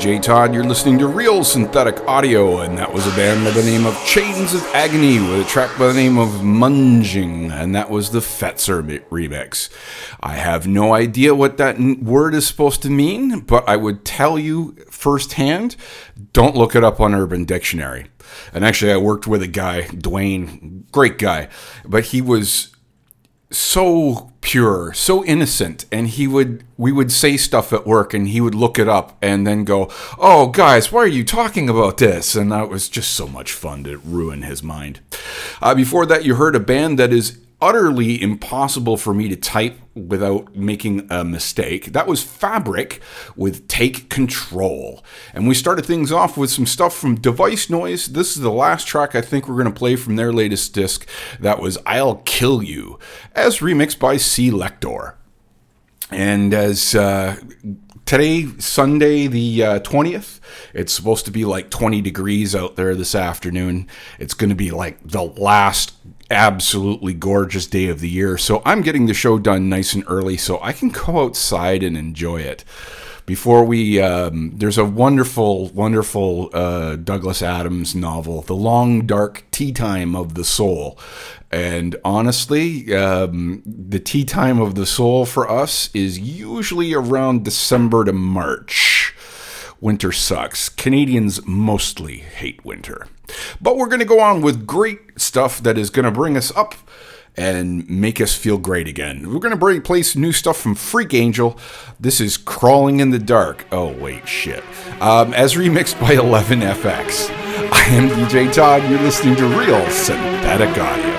DJ Todd. You're listening to Real Synthetic Audio, and that was a band by the name of Chains of Agony with a track by the name of Munging, and that was the Fetzer remix. I have no idea what that word is supposed to mean, but I would tell you firsthand, don't look it up on Urban Dictionary. And actually, I worked with a guy, Dwayne, great guy, but he was so pure, so innocent, and we would say stuff at work and he would look it up and then go, "Oh guys, why are you talking about this?" And that was just so much fun to ruin his mind. Before that, you heard a band that is utterly impossible for me to type without making a mistake. That was Fabric with Take Control. And we started things off with some stuff from Device Noise. This is the last track I think we're going to play from their latest disc. That was I'll Kill You, as remixed by C. Lector. And as today, Sunday the 20th, it's supposed to be like 20 degrees out there this afternoon. It's going to be like the last absolutely gorgeous day of the year. So I'm getting the show done nice and early so I can go outside and enjoy it. Before we, there's a wonderful, wonderful Douglas Adams novel, The Long Dark Tea Time of the Soul. And honestly, the tea time of the soul for us is usually around December to March. Winter sucks. Canadians mostly hate winter. But we're going to go on with great stuff that is going to bring us up and make us feel great again. We're going to play some new stuff from Freak Angel. This is Crawling in the Dark. Oh, wait, shit. As remixed by 11FX. I am DJ Todd. You're listening to Real Synthetic Audio.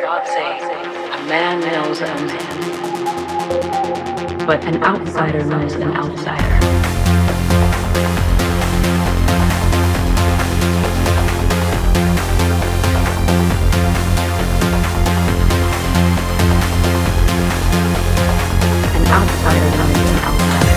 say, a man knows a man, but an outsider knows an outsider. An outsider knows an outsider.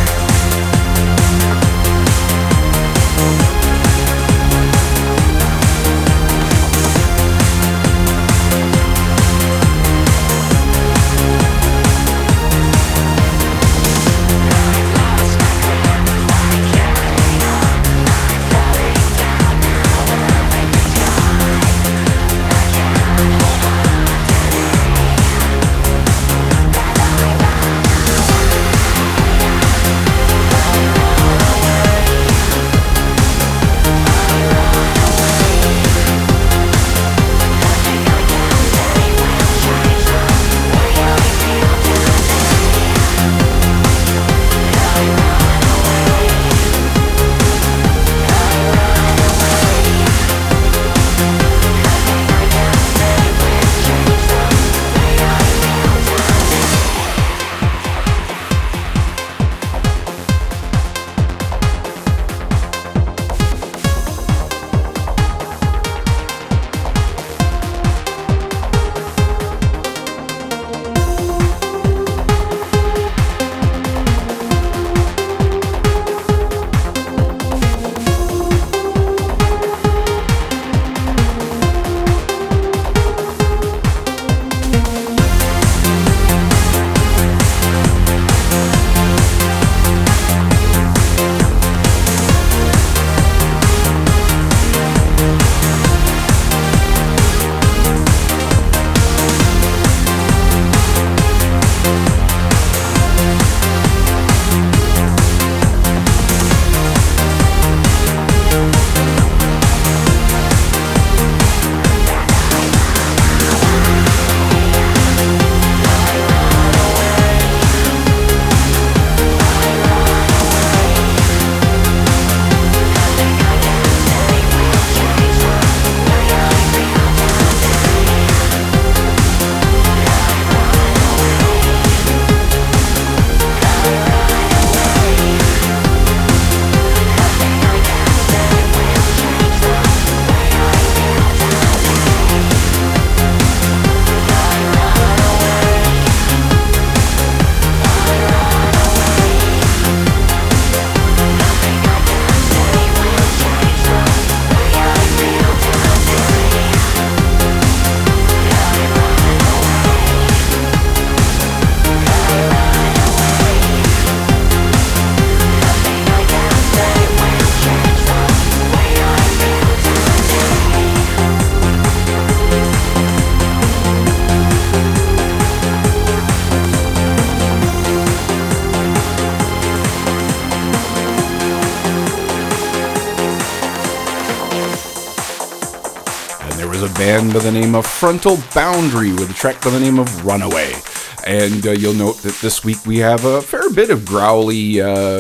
Band by the name of Frontal Boundary with a track by the name of Runaway. And you'll note that this week we have a fair bit of growly,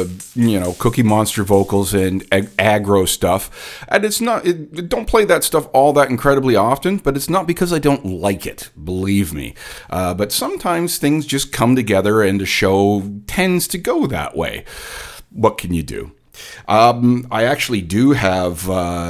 Cookie Monster vocals and aggro stuff. And don't play that stuff all that incredibly often, but it's not because I don't like it, believe me. But sometimes things just come together and the show tends to go that way. What can you do? I actually do have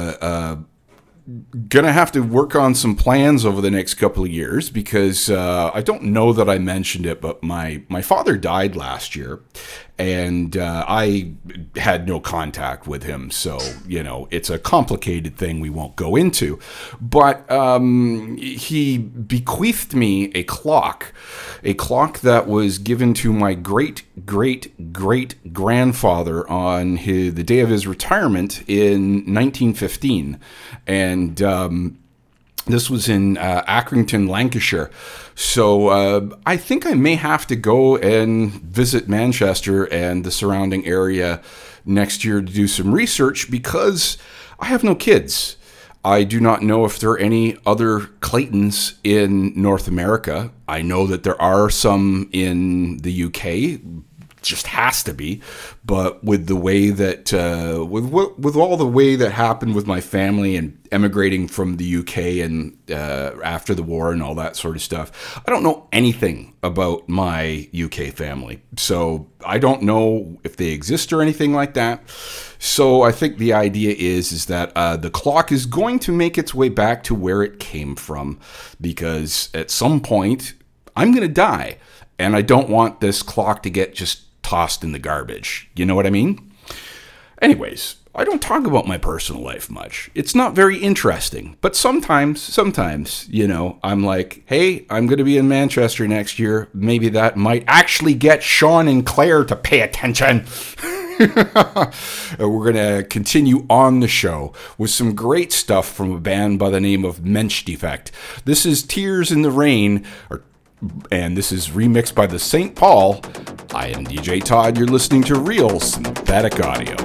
gonna have to work on some plans over the next couple of years because I don't know that I mentioned it, but my father died last year, and I had no contact with him, so it's a complicated thing we won't go into. But he bequeathed me a clock that was given to my great grandfather on the day of his retirement in 1915. And this was in Accrington, Lancashire. So I think I may have to go and visit Manchester and the surrounding area next year to do some research because I have no kids. I do not know if there are any other Claytons in North America. I know that there are some in the UK. just has to be. But with the way that, with all the way that happened with my family and emigrating from the UK and after the war and all that sort of stuff, I don't know anything about my UK family. So I don't know if they exist or anything like that. So I think the idea is that the clock is going to make its way back to where it came from, because at some point I'm going to die, and I don't want this clock to get just tossed in the garbage. You know what I mean? Anyways, I don't talk about my personal life much. It's not very interesting. But sometimes, you know, I'm like, hey, I'm going to be in Manchester next year. Maybe that might actually get Sean and Claire to pay attention. We're going to continue on the show with some great stuff from a band by the name of Mensch Defect. This is Tears in the Rain, and this is remixed by the St. Paul. I am DJ Todd. You're listening to Real Synthetic Audio.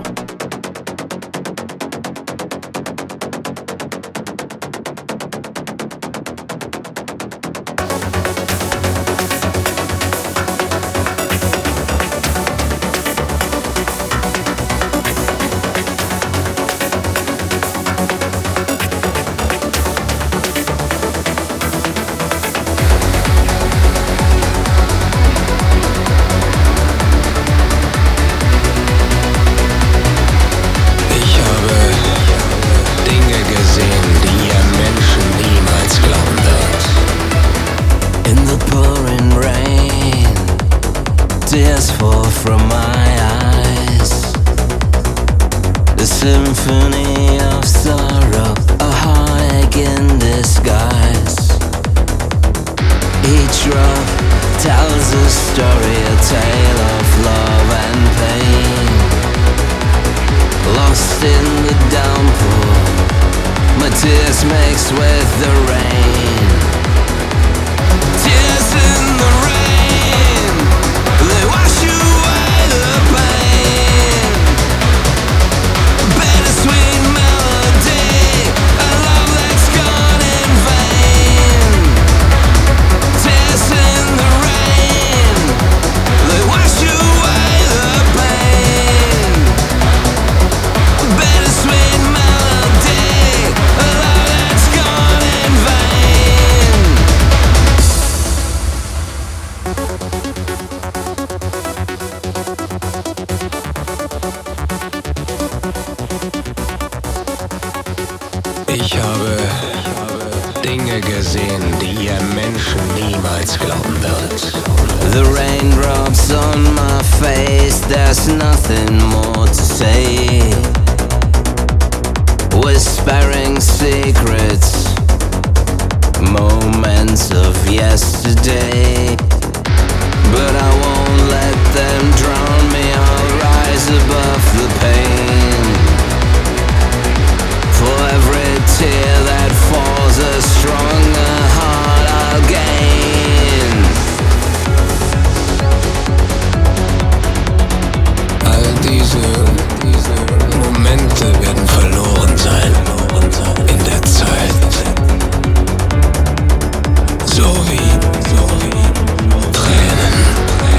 So wie Tränen.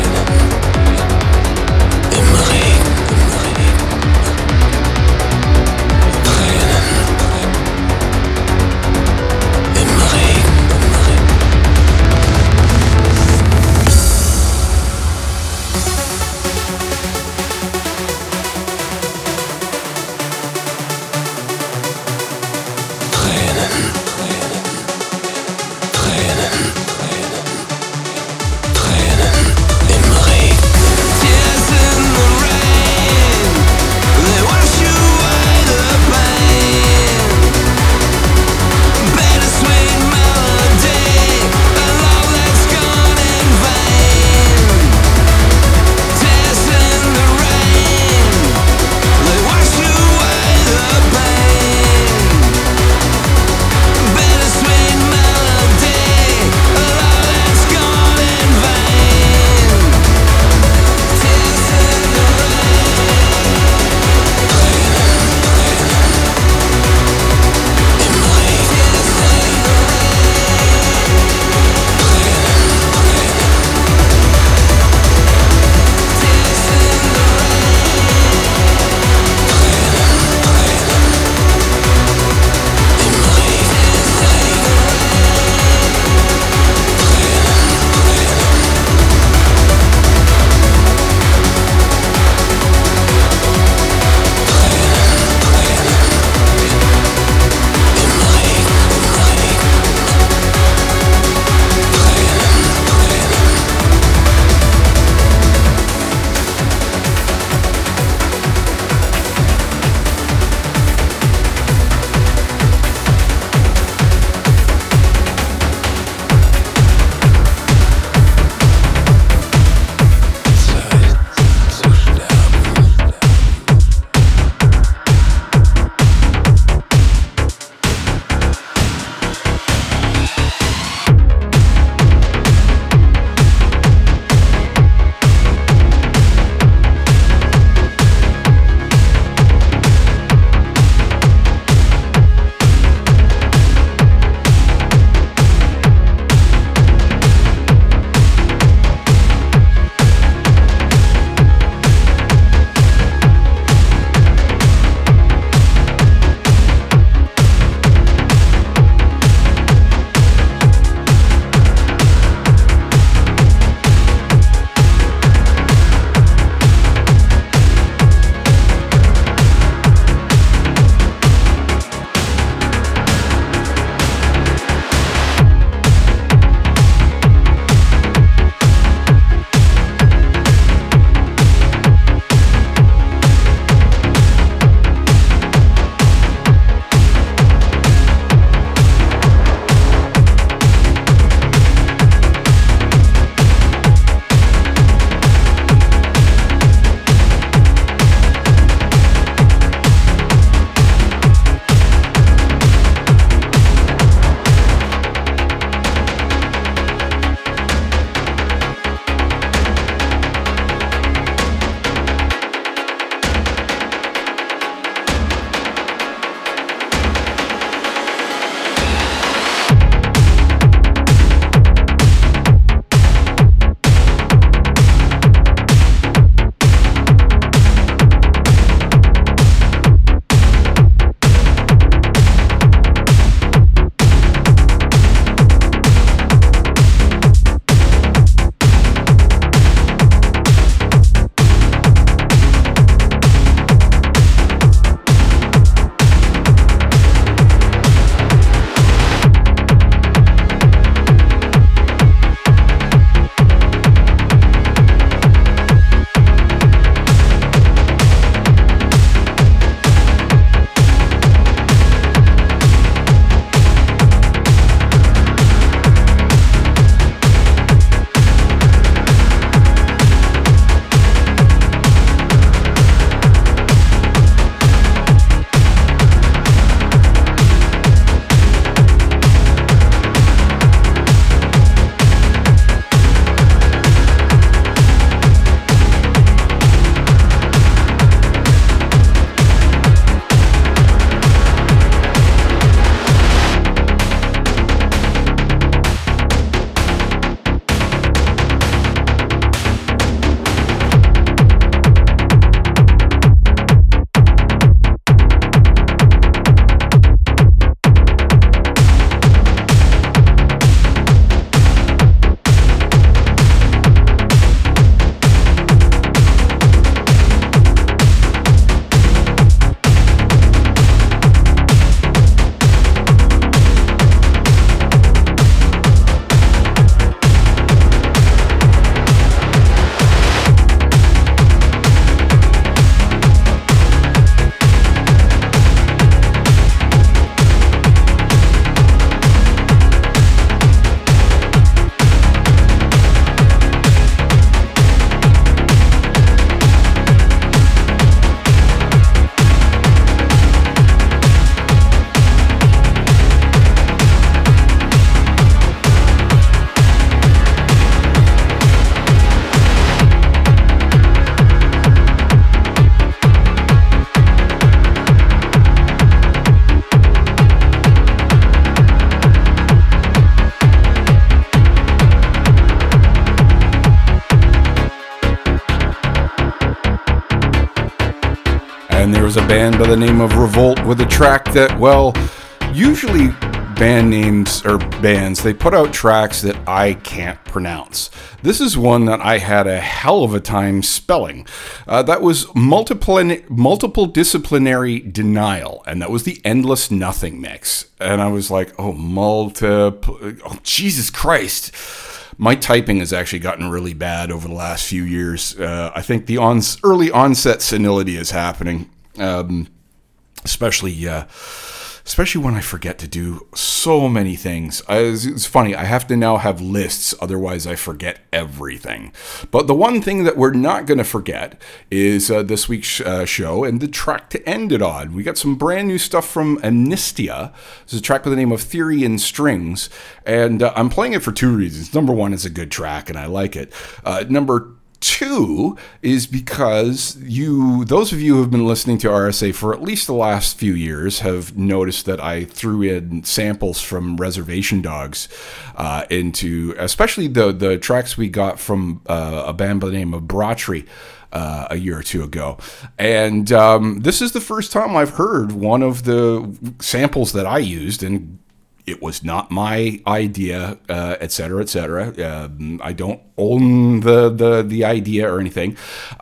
and there was a band by the name of Revolt with a track that, well, usually band names or bands, they put out tracks that I can't pronounce. This is one that I had a hell of a time spelling. That was multiple disciplinary denial, and that was the Endless Nothing mix. And I was like, oh, Jesus Christ. My typing has actually gotten really bad over the last few years. I think the early onset senility is happening, especially when I forget to do so many things. It's funny, I have to now have lists, otherwise I forget everything. But the one thing that we're not going to forget is this week's show and the track to end it on. We got some brand new stuff from Amnestia. This is a track with the name of Theory in Strings, and I'm playing it for two reasons. Number one, it's a good track, and I like it. Number two is because those of you who have been listening to RSA for at least the last few years have noticed that I threw in samples from Reservation Dogs into, especially the tracks we got from a band by the name of Bratry a year or two ago. And this is the first time I've heard one of the samples that I used, and it was not my idea, et cetera, et cetera. I don't own the idea or anything.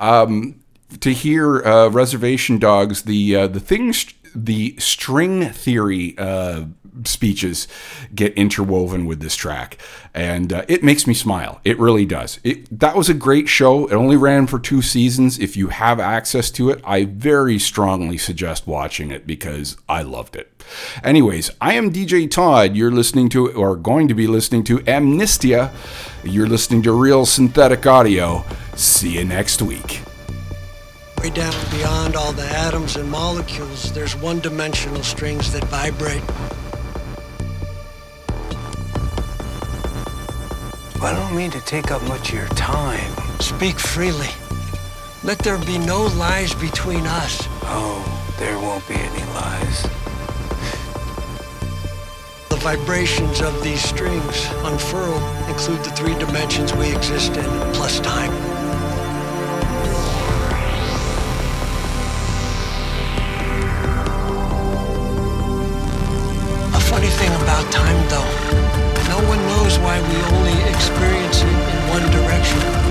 To hear Reservation Dogs, the string theory speeches get interwoven with this track, and it makes me smile. It really does. That was a great show. It only ran for 2 seasons. If you have access to it, I very strongly suggest watching it because I loved it. Anyways, I am DJ Todd. You're listening to, or going to be listening to, Amnestia. You're listening to Real Synthetic Audio. See you next week. Way down beyond all the atoms and molecules, there's one-dimensional strings that vibrate. I don't mean to take up much of your time. Speak freely. Let there be no lies between us. Oh, there won't be any lies. The vibrations of these strings, unfurled, include the 3 dimensions we exist in, plus time. A funny thing about time, though, no one knows why we only experience it in one direction.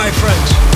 my friends.